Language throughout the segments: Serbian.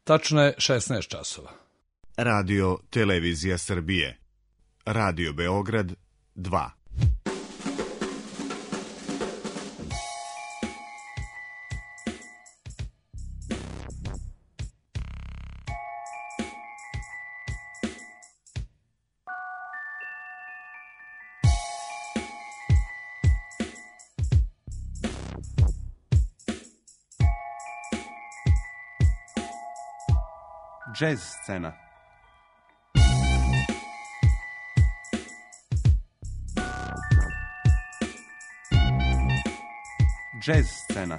Tačno je 16 časova. Radio Televizija Srbije. Radio Beograd 2. Jazz scena. Jazz scena.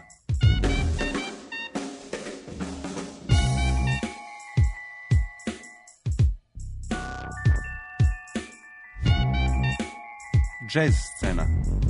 Jazz scena.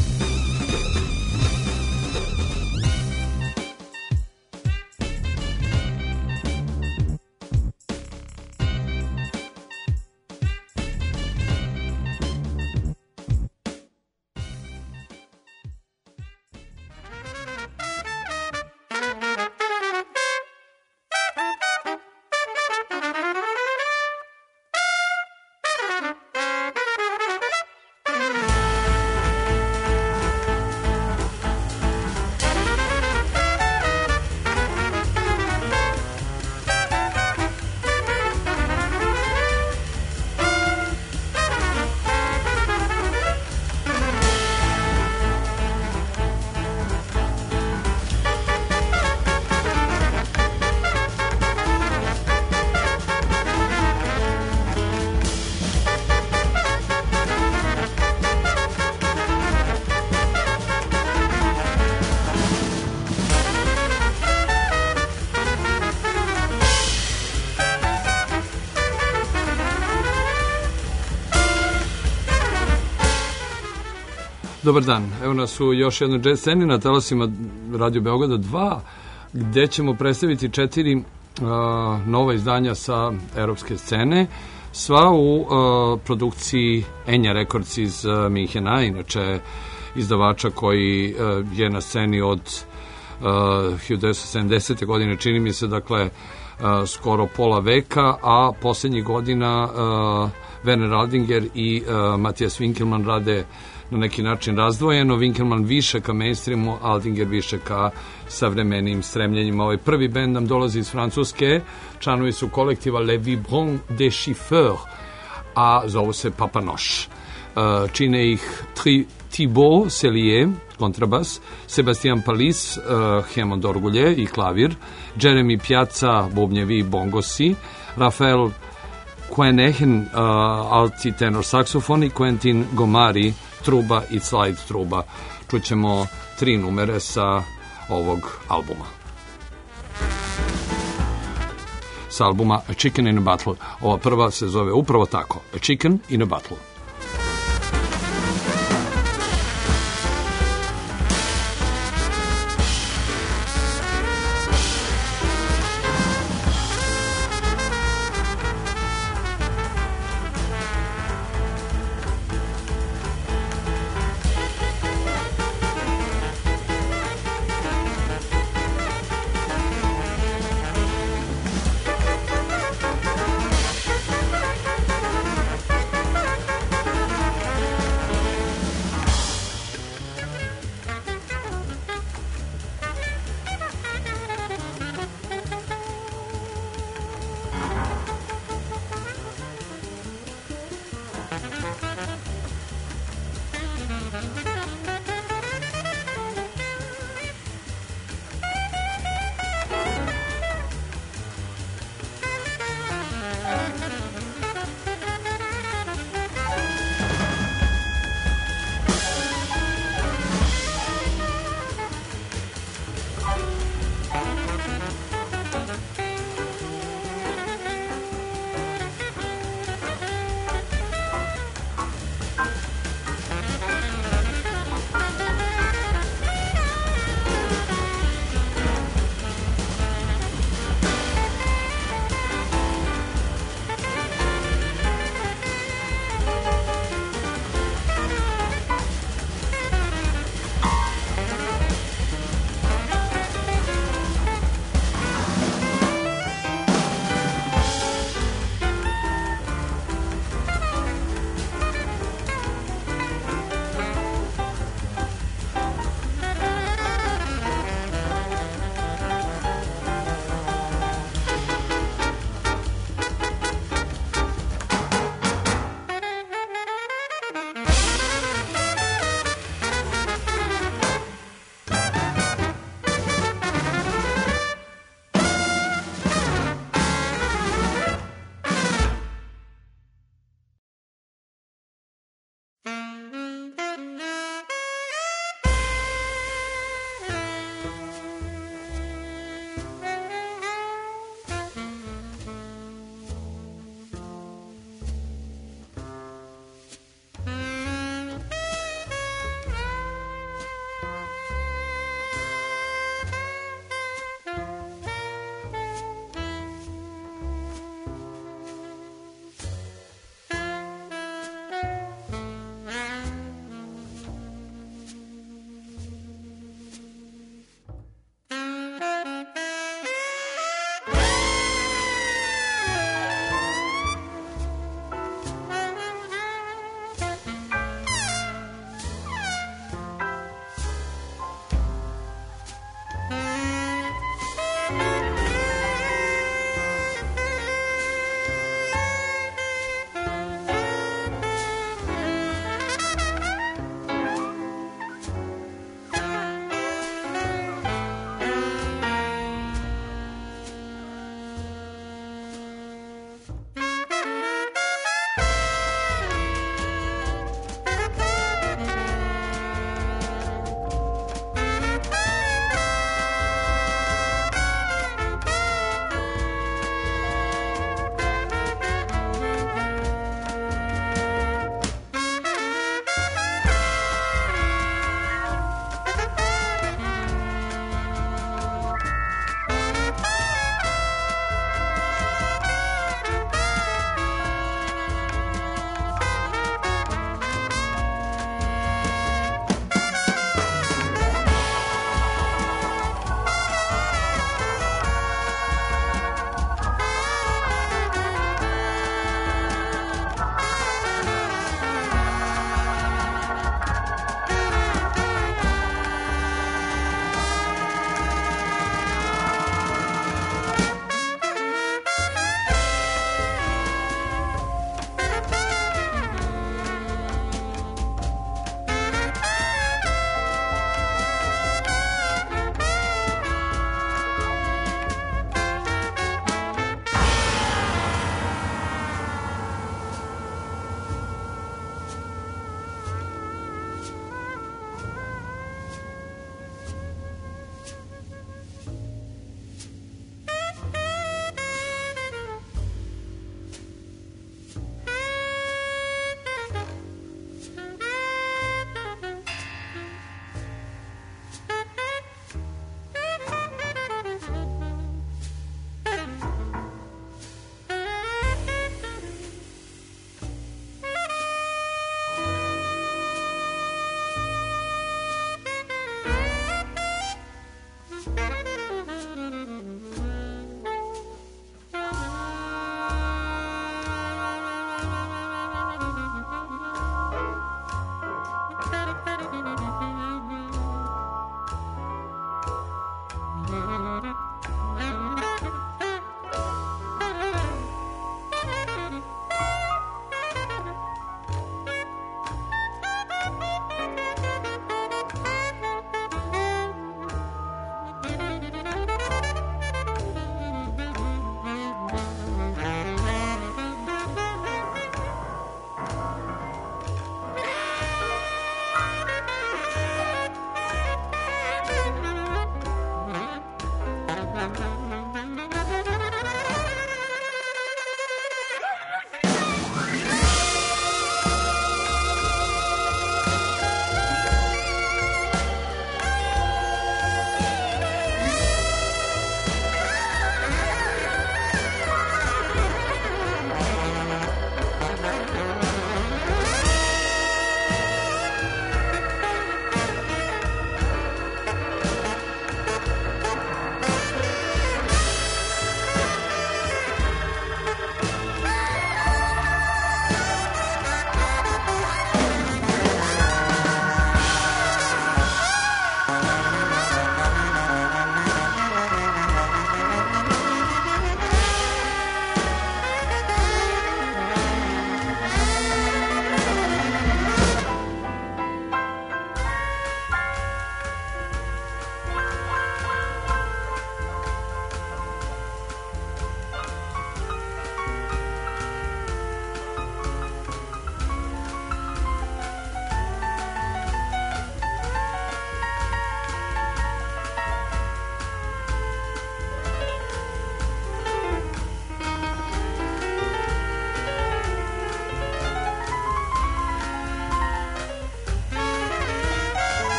Dobar dan, evo nas u još jednoj jazz sceni na talasima Radio Beograda 2, gde ćemo predstaviti 4 nova izdanja sa europske scene, sva u produkciji Enja Records iz Minhena, inače izdavača koji je na sceni od 1970. godine, čini mi se, dakle, skoro pola veka, a posljednjih godina Werner Aldinger i Matijas Winkelmann rade na neki način razdvojeno, Winkelmann više ka mainstreamu, Aldinger više ka savremenim stremljenjima. Ovaj prvi bend nam dolazi iz Francuske, članovi su kolektiva Le Vibrant des Chiffeurs, a zovu se Papanoš. Čine ih Thibaut Cellier, kontrabas, Sebastian Palis, Hammond orgulje i klavir, Jeremy Piazza, bubnjevi i bongosi, Rafael Quenehen, alti tenor saksofon i Quentin Gomari, truba i slide truba. Čućemo 3 numere sa ovog albuma. Sa albuma A Chicken in a Bottle. Ova prva se zove upravo tako, A Chicken in a Bottle.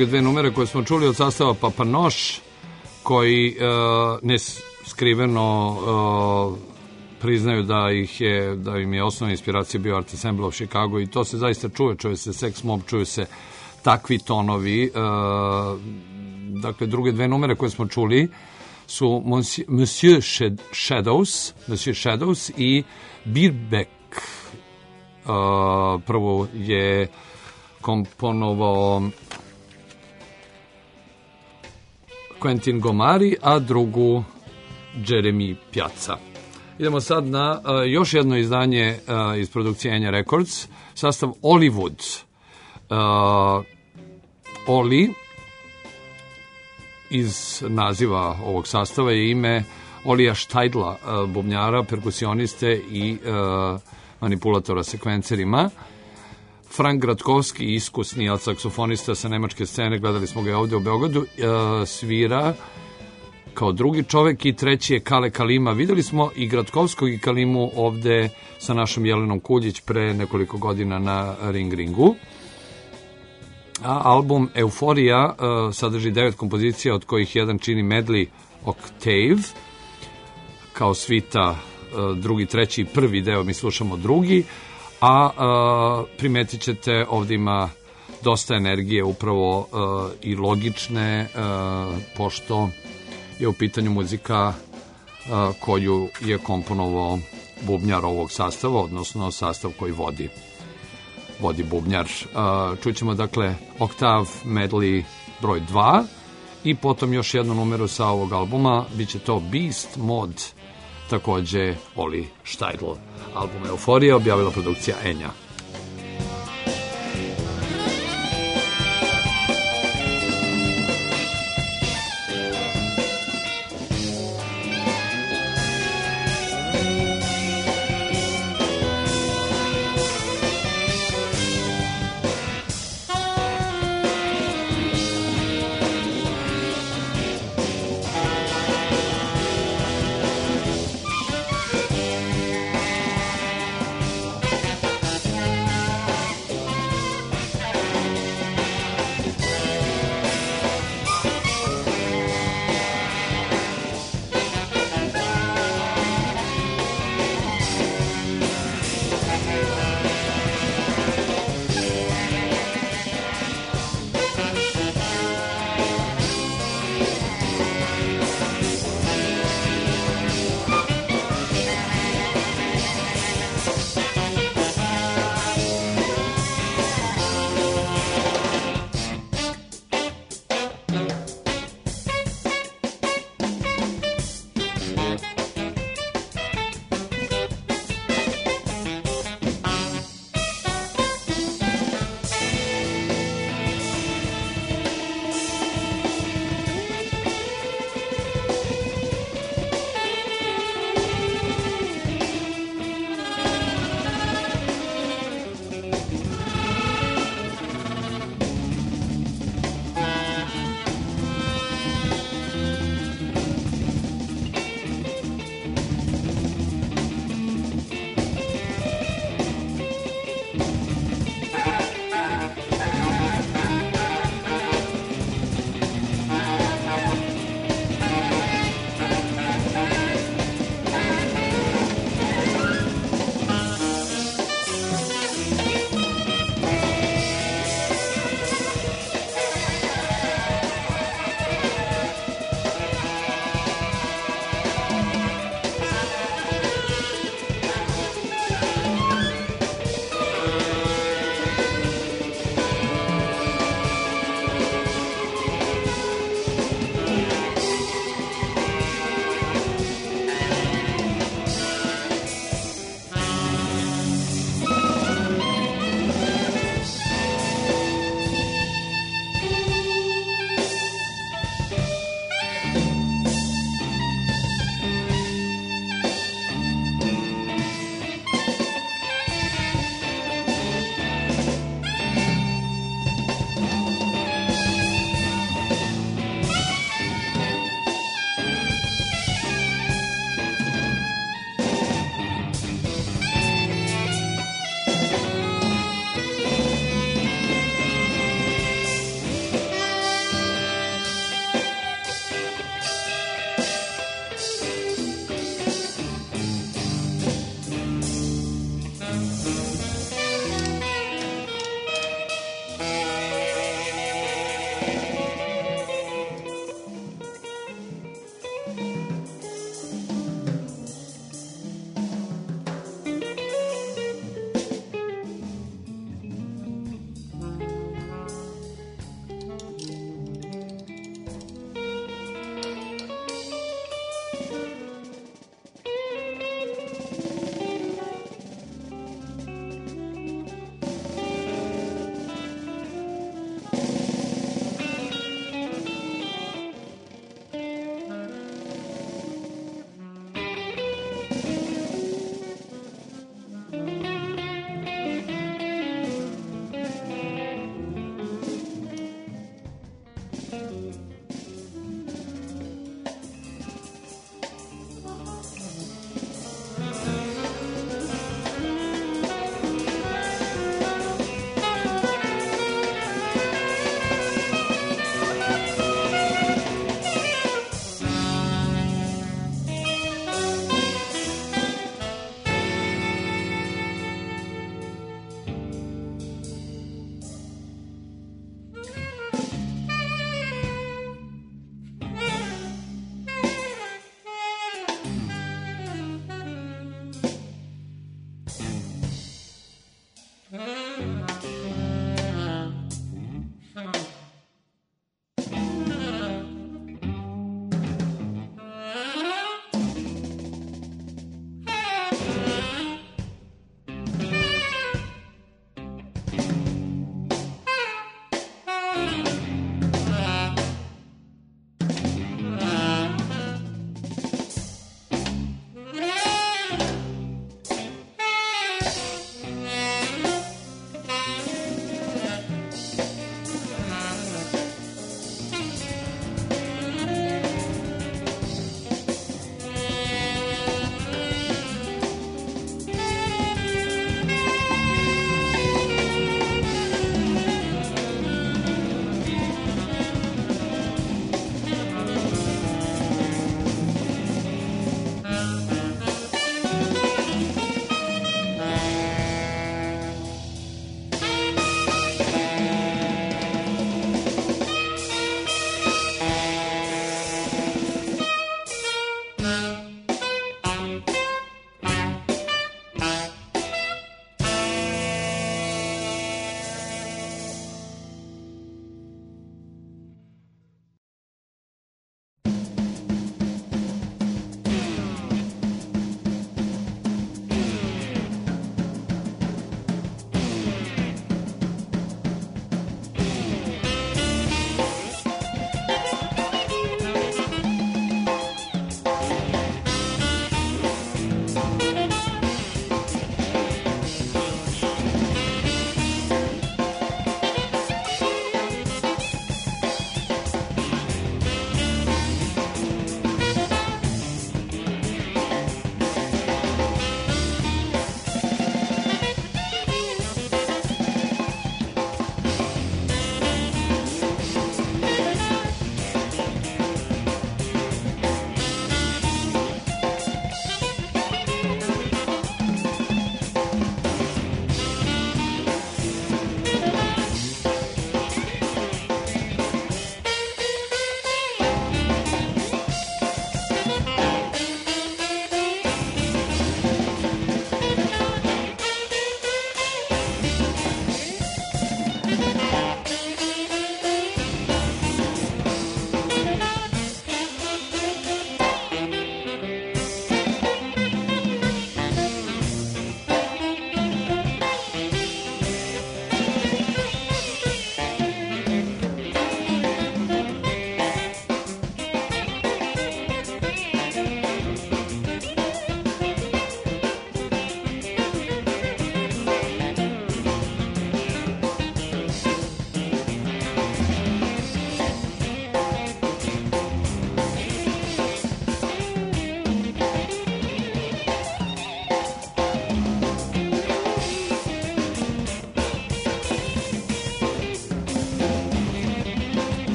druge dve numere koje smo čuli od sastava Papa Noš, koji neskriveno priznaju da im je osnovna inspiracija bio Art Ensemble of Chicago, i to se zaista čuje se Sex Mob, čuju se takvi tonovi. Dakle, druge dve numere koje smo čuli su Monsieur Shadows i Birbeck. Prvo je komponovao Quentin Gomari, a drugu Jeremy Piazza. Idemo sad na još jedno izdanje iz produkcije Enya Records, sastav Hollywood. Oli, iz naziva ovog sastava je ime Olija Štajdla, bubnjara, perkusioniste i manipulatora sekvencerima. Frank Gratkovski, iskusni saksofonista sa nemačke scene, gledali smo ga ovde u Beogradu, svira kao drugi čovek, i treći je Kale Kalima. Videli smo i Gratkovskog i Kalimu ovde sa našom Jelenom Kuljić pre nekoliko godina na Ringu. A album Euforija sadrži 9 kompozicija, od kojih jedan čini medley Octave, kao svita drugi, treći i prvi deo, mi slušamo drugi, a primetit ćete ovdje ima dosta energije, upravo i logične, pošto je u pitanju muzika koju je komponovao bubnjar ovog sastava, odnosno sastav koji vodi bubnjar. Čućemo dakle Oktav medley broj 2 i potom još jednu numeru sa ovog albuma, bit će to Beast Mode, takođe Oli Štajdl. Album Euforija objavila produkcija Enya.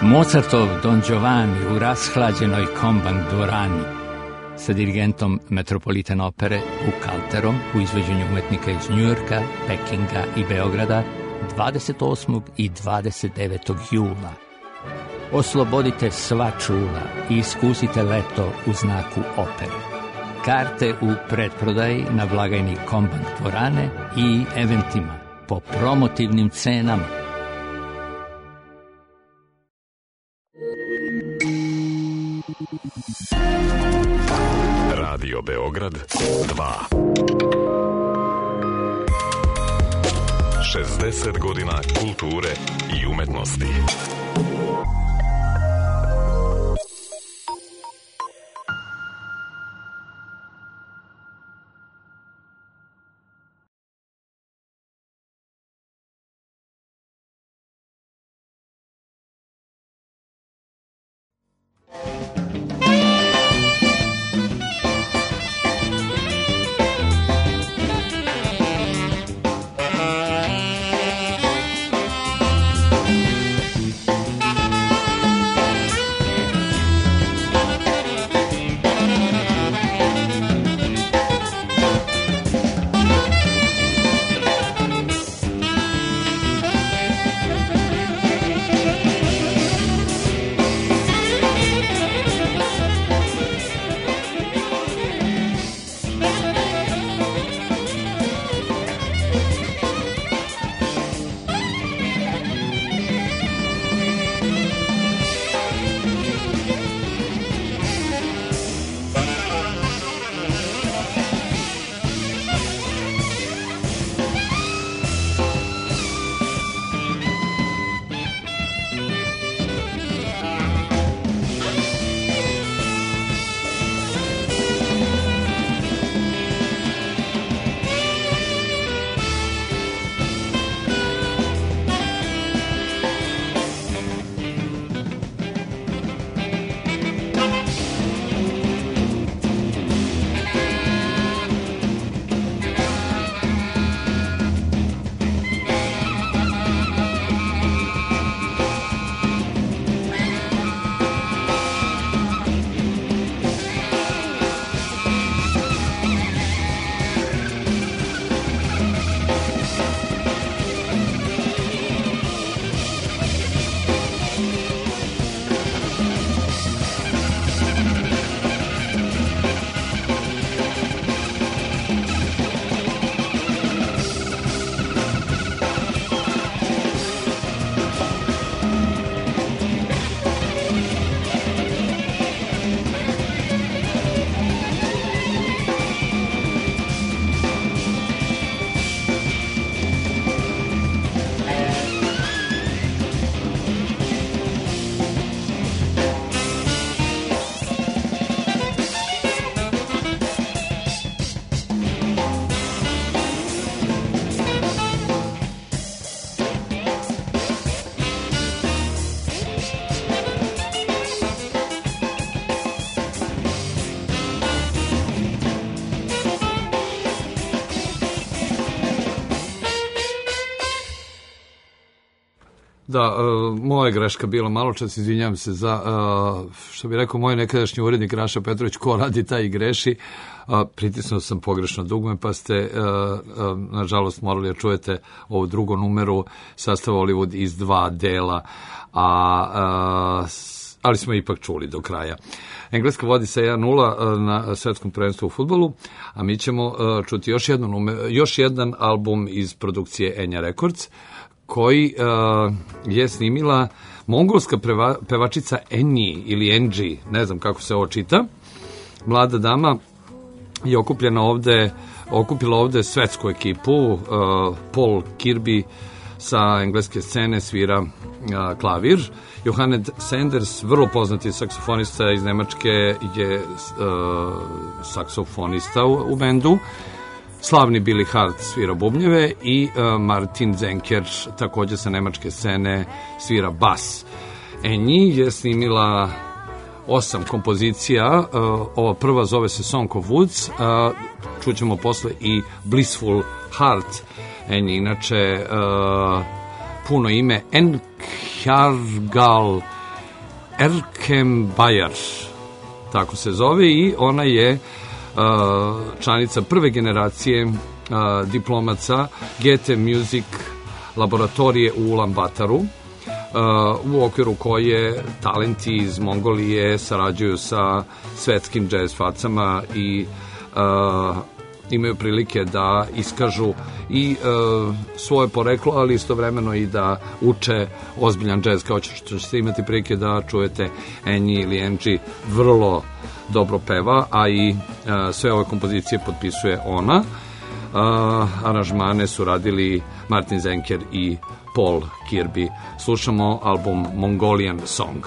Mozartov Don Giovanni u rashlađenoj Kombank dvorani sa dirigentom Metropolitan opere Bukalterom u izvođenju umetnika iz Njujorka, Pekinga i Beograda 28. i 29. jula. Oslobodite sva čula i iskusite leto u znaku opere. Karte u pretprodaji na blagajni Kombank dvorane i eventima po promotivnim cenama. Radio Beograd 2. 60 godina kulture i umetnosti. Da, moja greška bila malo čas, izvinjam se za, što bi rekao moj nekadašnji urednik Raša Petrović, ko radi taj i greši. Pritisnuo sam pogrešno dugme, pa ste, nažalost, morali da čujete ovu drugu numeru sastava Hollywood iz 2 dela, ali smo ipak čuli do kraja. Engleska vodi sa 1-0 na svetskom prvenstvu u fudbalu, a mi ćemo čuti još jedan album iz produkcije Enya Records, koji je snimila mongolska pevačica Enji ili Enji, ne znam kako se ovo čita. Mlada dama je okupila ovde svetsku ekipu. Paul Kirby sa engleske scene svira klavir. Johannes Sanders, vrlo poznati saksofonista iz Nemačke, je saksofonista u bendu. Slavni Billy Hart svira bubnjeve i Martin Zenker, takođe sa nemačke scene, svira bas. Enji je snimila 8 kompozicija, ova prva zove se Song of Woods, čućemo posle i Blissful Heart. Enji inače puno ime Enkjargal Erkenbayer, tako se zove, i ona je članica prve generacije diplomaca Goethe Music laboratorije u Ulaanbataru, u okviru koje talenti iz Mongolije sarađuju sa svetskim džez facama i imaju prilike da iskažu i svoje poreklo, ali istovremeno i da uče ozbiljan džez, kao što ćete imati prilike da čujete. Enji ili Enji vrlo dobro peva, a i sve ove kompozicije potpisuje ona. Aranžmane su radili Martin Zenker i Paul Kirby. Slušamo album Mongolian Song.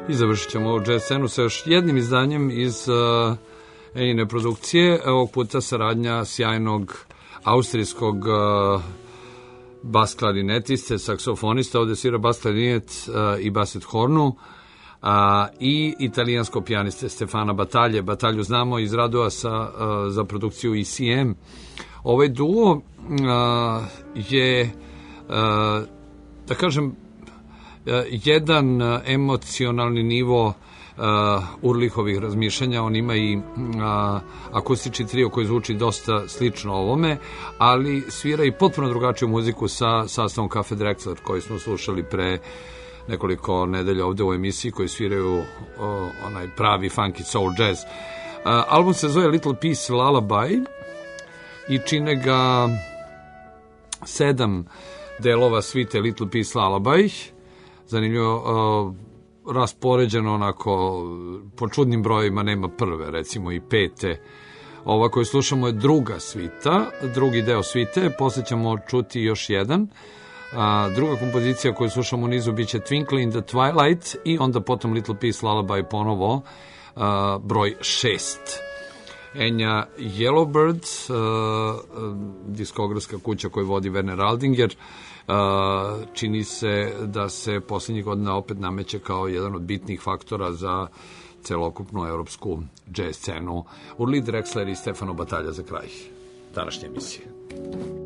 I završit ćemo ovu jazz scenu sa još jednim izdanjem iz Ejine produkcije, ovog puta saradnja sjajnog austrijskog bas klarinetiste, saksofonista, ovde svira bas klarinet i baset hornu, i italijanskog pijaniste Stefana Batalje. Batalju znamo iz radova za produkciju ECM. Ovaj duo je, da kažem, jedan emocionalni nivo Urlihovih razmišljanja. On ima i akustični trio koji zvuči dosta slično ovome, ali svira i potpuno drugačiju muziku sa sastavom Café Drexler koji smo slušali pre nekoliko nedelja ovde u emisiji, koji sviraju onaj pravi funky soul jazz. Album se zove Little Piece Lullaby i čine ga 7 delova svite Little Piece Lullaby. Zanimljivo, raspoređeno onako po čudnim brojima, nema prve, recimo i pete. Ova koju slušamo je druga svita, drugi deo svite, posle ćemo čuti još jedan. Druga kompozicija koju slušamo u nizu biće Twinkle in the Twilight i onda potom Little Piece Lullaby ponovo, broj 6. Enya Yellowbird, diskografska kuća koju vodi Werner Aldinger, čini se da se posljednjih godina opet nameće kao jedan od bitnih faktora za celokupnu evropsku jazz scenu. Urli Drexler i Stefano Batalja za kraj današnje emisije.